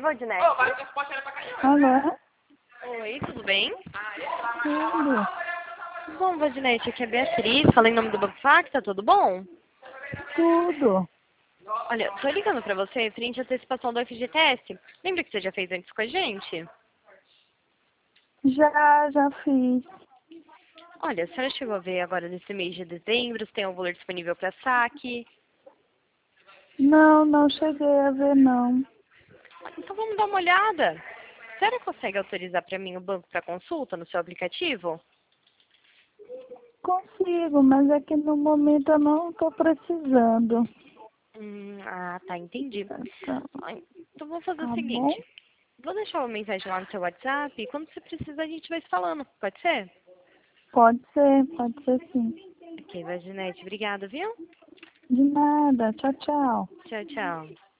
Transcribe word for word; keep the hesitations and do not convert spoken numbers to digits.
Valdinete. Alô? Oi, tudo bem? Tudo. Bom, Valdinete, aqui é a Beatriz, fala em nome do Banco Facta, tudo bom? Tudo. Olha, tô ligando pra você frente à antecipação do F G T S. Lembra que você já fez antes com a gente? Já, já fiz. Olha, a senhora chegou a ver agora nesse mês de dezembro, se tem um valor disponível para saque. Não, não cheguei a ver, não. Então vamos dar uma olhada. A senhora consegue autorizar para mim o banco para consulta no seu aplicativo? Consigo, mas é que no momento eu não estou precisando. Hum, ah, tá, entendi. Então, Ah, Então vamos fazer o tá bom? seguinte. Vou deixar uma mensagem lá no seu WhatsApp e quando você precisar a gente vai se falando. Pode ser? Pode ser, pode ser sim. Ok, Vaginete, obrigada, viu? De nada. Tchau, tchau. Tchau, tchau.